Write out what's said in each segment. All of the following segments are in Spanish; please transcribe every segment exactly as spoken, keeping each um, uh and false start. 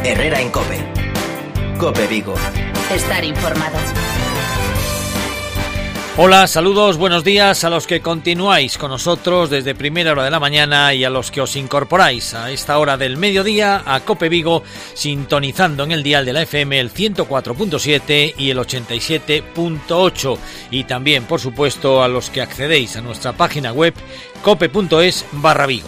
Herrera en COPE. COPE Vigo. Estar informado. Hola, saludos, buenos días a los que continuáis con nosotros desde primera hora de la mañana y a los que os incorporáis a esta hora del mediodía a COPE Vigo, sintonizando en el dial de la F M el ciento cuatro punto siete y el ochenta y siete punto ocho, y también, por supuesto, a los que accedéis a nuestra página web cope punto es barra Vigo.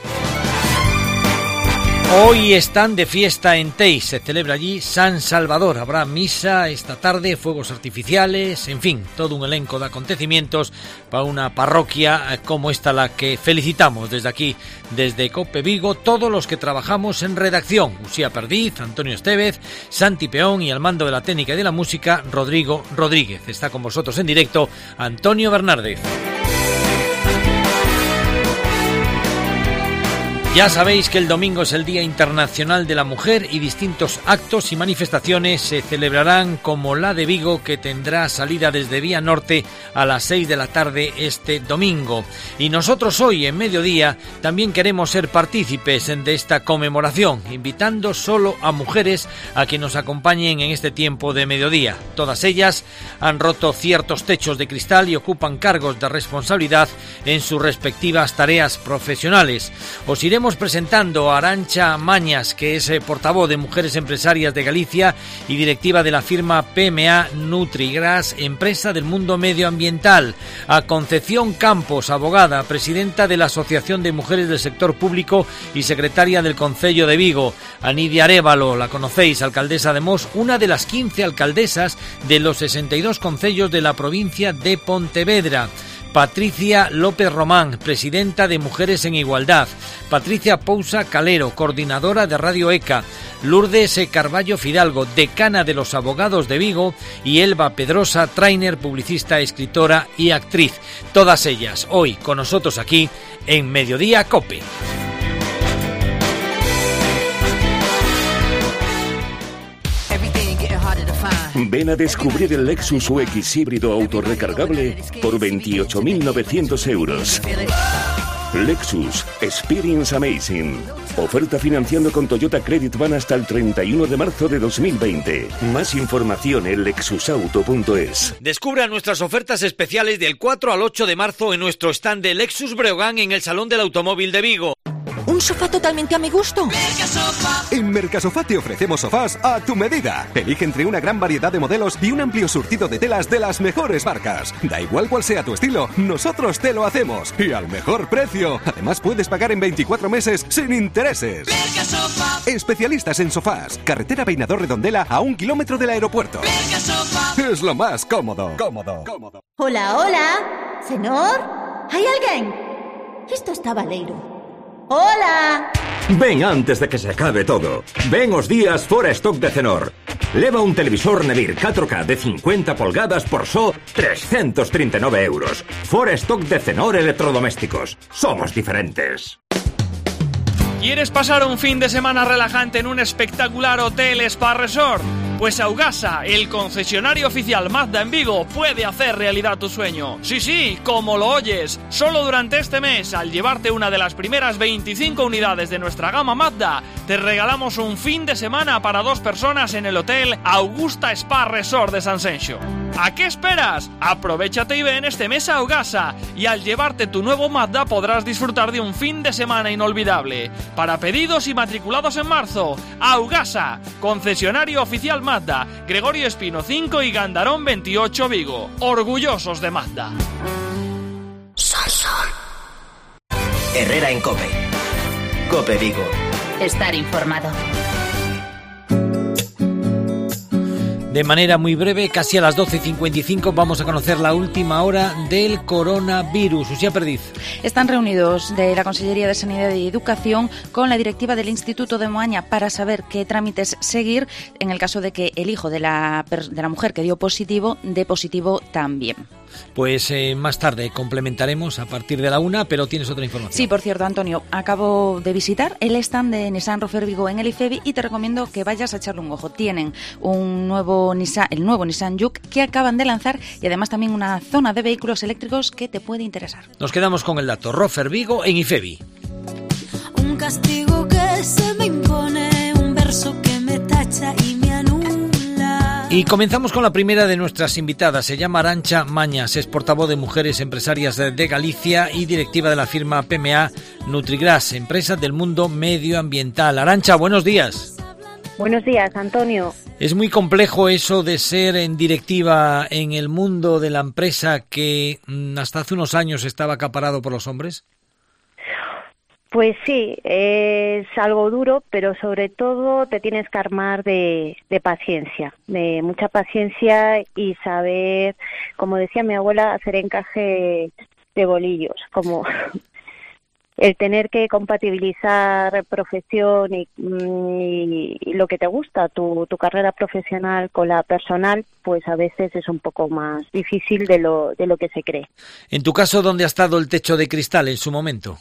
Hoy están de fiesta en Teis, se celebra allí San Salvador, habrá misa esta tarde, fuegos artificiales, en fin, todo un elenco de acontecimientos para una parroquia como esta, la que felicitamos desde aquí, desde COPE Vigo, todos los que trabajamos en redacción: Uxía Perdiz, Antonio Estevez, Santi Peón, y al mando de la técnica y de la música, Rodrigo Rodríguez. Está con vosotros en directo Antonio Bernárdez. Ya sabéis que el domingo es el Día Internacional de la Mujer y distintos actos y manifestaciones se celebrarán, como la de Vigo, que tendrá salida desde Vía Norte a las seis de la tarde este domingo. Y nosotros hoy, en mediodía, también queremos ser partícipes de esta conmemoración, invitando solo a mujeres a que nos acompañen en este tiempo de mediodía. Todas ellas han roto ciertos techos de cristal y ocupan cargos de responsabilidad en sus respectivas tareas profesionales. Os iremos presentando a Arantxa Mañas, que es eh, portavoz de Mujeres Empresarias de Galicia y directiva de la firma P M A Nutrigras, empresa del mundo medioambiental; a Concepción Campos, abogada, presidenta de la Asociación de Mujeres del Sector Público y secretaria del Concello de Vigo; a Nidia Arévalo, la conocéis, alcaldesa de Mos, una de las quince alcaldesas de los sesenta y dos concellos de la provincia de Pontevedra; Patricia López Román, presidenta de Mujeres en Igualdad; Patricia Pousa Calero, coordinadora de Radio ECA; Lourdes Carballo Fidalgo, decana de los abogados de Vigo; y Elba Pedrosa, trainer, publicista, escritora y actriz. Todas ellas hoy con nosotros aquí en Mediodía COPE. Ven a descubrir el Lexus U X híbrido autorrecargable por veintiocho mil novecientos euros. Lexus Experience Amazing. Oferta financiando con Toyota Credit Van hasta el treinta y uno de marzo de dos mil veinte. Más información en lexus auto punto es. Descubra nuestras ofertas especiales del cuatro al ocho de marzo en nuestro stand de Lexus Breogán en el Salón del Automóvil de Vigo. ¿Un sofá totalmente a mi gusto? En Mercasofá te ofrecemos sofás a tu medida. Elige entre una gran variedad de modelos y un amplio surtido de telas de las mejores marcas. Da igual cuál sea tu estilo, nosotros te lo hacemos. Y al mejor precio. Además, puedes pagar en veinticuatro meses sin intereses. Especialistas en sofás. Carretera Peinador Redondela, a un kilómetro del aeropuerto. Es lo más cómodo. Cómodo. Cómodo. Hola, hola. ¿Senor? ¿Hay alguien? Isto está baleiro. ¡Hola! Ven antes de que se acabe todo. Ven os días fora stock de Cenor. Leva un televisor Nevir catro K de cincuenta polgadas por só trescientos treinta y nueve euros. Fora stock de Cenor Electrodomésticos. Somos diferentes. ¿Quieres pasar un fin de semana relajante en un espectacular hotel spa resort? Pues Augasa, el concesionario oficial Mazda en Vigo, puede hacer realidad tu sueño. Sí, sí, como lo oyes. Solo durante este mes, al llevarte una de las primeras veinticinco unidades de nuestra gama Mazda, te regalamos un fin de semana para dos personas en el hotel Augusta Spa Resort de Sanxenxo. ¿A qué esperas? Aprovechate y ven este mes a Augasa, y al llevarte tu nuevo Mazda podrás disfrutar de un fin de semana inolvidable. Para pedidos y matriculados en marzo, Augasa, concesionario oficial Mazda, Gregorio Espino cinco y Gandarón veintiocho Vigo. Orgullosos de Mazda. Sol, sol. Herrera en COPE. COPE Vigo. Estar informado. De manera muy breve, casi a las doce y cincuenta y cinco, vamos a conocer la última hora del coronavirus. Uxía Perdiz. Están reunidos de la Consellería de Sanidad y Educación con la directiva del Instituto de Moaña para saber qué trámites seguir en el caso de que el hijo de la, de la mujer que dio positivo dé positivo también. Pues eh, más tarde complementaremos a partir de la una, pero tienes otra información. Sí, por cierto, Antonio, acabo de visitar el stand de Nissan Rofer Vigo en el IFEBI y te recomiendo que vayas a echarle un ojo. Tienen un nuevo Nissan, el nuevo Nissan Juke que acaban de lanzar y además también una zona de vehículos eléctricos que te puede interesar. Nos quedamos con el dato. Rofer Vigo en IFEBI. Un castigo que se me impone, un verso que me y me anula. Y comenzamos con la primera de nuestras invitadas. Se llama Arantxa Mañas, es portavoz de Mujeres Empresarias de Galicia y directiva de la firma P M A Nutrigras, empresa del mundo medioambiental. Arantxa, buenos días. Buenos días, Antonio. ¿Es muy complejo eso de ser en directiva en el mundo de la empresa que hasta hace unos años estaba acaparado por los hombres? Pues sí, es algo duro, pero sobre todo te tienes que armar de, de paciencia, de mucha paciencia y saber, como decía mi abuela, hacer encaje de bolillos, como el tener que compatibilizar profesión y, y, y lo que te gusta, tu, tu carrera profesional con la personal, pues a veces es un poco más difícil de lo, de lo que se cree. En tu caso, ¿dónde ha estado el techo de cristal en su momento?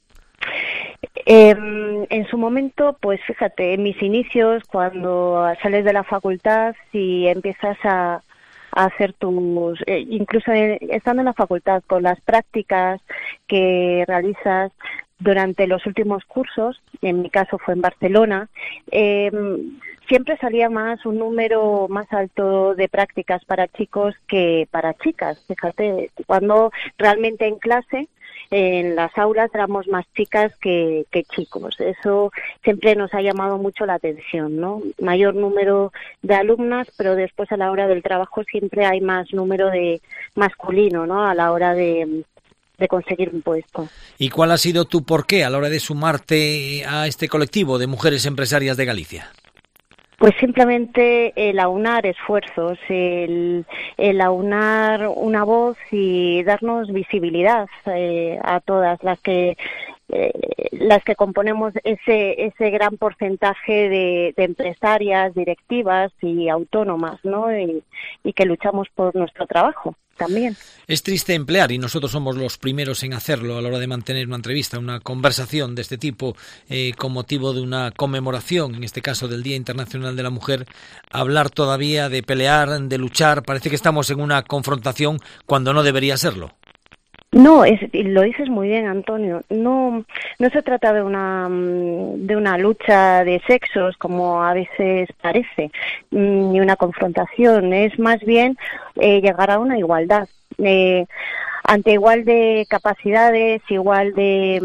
Eh, en su momento, pues fíjate, en mis inicios, cuando sales de la facultad y empiezas a a hacer tus, eh, incluso en, estando en la facultad, con las prácticas que realizas durante los últimos cursos, en mi caso fue en Barcelona, eh, siempre salía más un número más alto de prácticas para chicos que para chicas. Fíjate, cuando realmente en clase, en las aulas éramos más chicas que, que chicos. Eso siempre nos ha llamado mucho la atención, ¿no? Mayor número de alumnas, pero después a la hora del trabajo siempre hay más número de masculino, ¿no? A la hora de, de conseguir un puesto. ¿Y cuál ha sido tu porqué a la hora de sumarte a este colectivo de mujeres empresarias de Galicia? Pues simplemente el aunar esfuerzos, el, el aunar una voz y darnos visibilidad eh, a todas las que eh, las que componemos ese ese gran porcentaje de, de empresarias, directivas y autónomas, ¿no? Y, y que luchamos por nuestro trabajo también. Es triste emplear, y nosotros somos los primeros en hacerlo a la hora de mantener una entrevista, una conversación de este tipo, eh, con motivo de una conmemoración, en este caso del Día Internacional de la Mujer, hablar todavía de pelear, de luchar. Parece que estamos en una confrontación cuando no debería serlo. No, es, lo dices muy bien, Antonio. No, no se trata de una de una lucha de sexos, como a veces parece, ni una confrontación. Es más bien eh, llegar a una igualdad. Eh, ante igual de capacidades, igual de,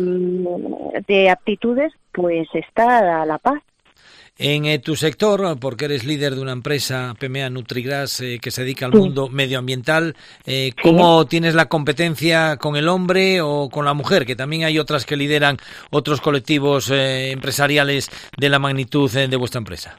de aptitudes, pues está la paz. En eh, tu sector, porque eres líder de una empresa P M A Nutrigras eh, que se dedica al mundo medioambiental, eh, ¿cómo sí. tienes la competencia con el hombre o con la mujer? Que también hay otras que lideran otros colectivos eh, empresariales de la magnitud eh, de vuestra empresa.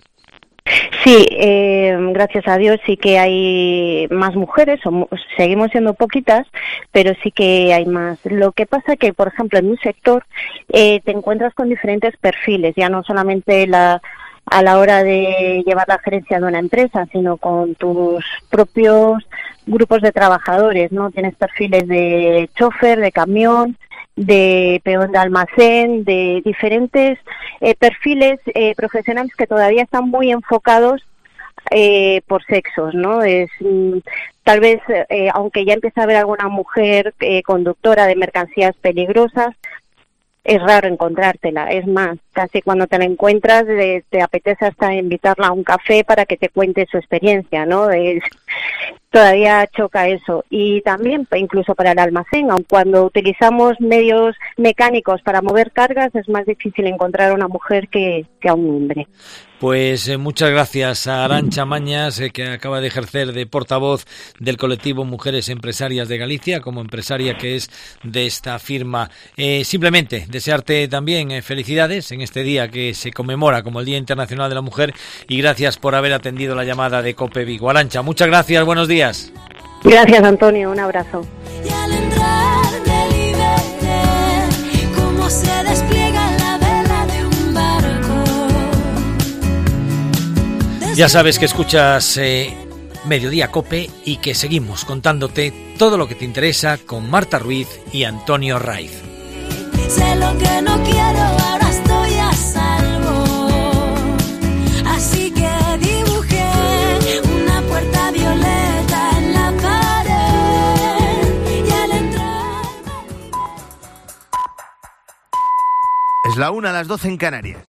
Sí, eh, gracias a Dios sí que hay más mujeres, somos, seguimos siendo poquitas, pero sí que hay más. Lo que pasa que, por ejemplo, en mi sector eh, te encuentras con diferentes perfiles, ya no solamente la a la hora de llevar la gerencia de una empresa, sino con tus propios grupos de trabajadores, ¿no? Tienes perfiles de chofer, de camión, de peón de almacén, de diferentes eh, perfiles eh, profesionales que todavía están muy enfocados eh, por sexos, ¿no? Es mm, tal vez, eh, aunque ya empieza a haber alguna mujer eh, conductora de mercancías peligrosas, es raro encontrártela. Es más, casi cuando te la encuentras te, te apetece hasta invitarla a un café para que te cuente su experiencia, ¿no? Es, todavía choca eso. Y también, incluso para el almacén, aun cuando utilizamos medios mecánicos para mover cargas, es más difícil encontrar a una mujer que, que a un hombre. Pues eh, muchas gracias a Arantxa Mañas, eh, que acaba de ejercer de portavoz del colectivo Mujeres Empresarias de Galicia, como empresaria que es de esta firma. Eh, simplemente desearte también eh, felicidades en este día que se conmemora como el Día Internacional de la Mujer, y gracias por haber atendido la llamada de COPE Vigo. Arantxa, muchas gracias, buenos días. Gracias, Antonio, un abrazo. Y al entrar me liberté, cómo se despliega la vela de un barco. Ya sabes que escuchas eh, Mediodía COPE y que seguimos contándote todo lo que te interesa con Marta Ruiz y Antonio Raiz. Sé lo que no quiero, ahora estoy a salvo. Así que dibujé una puerta violeta en la pared y al entrar... Es la una, a las doce en Canarias.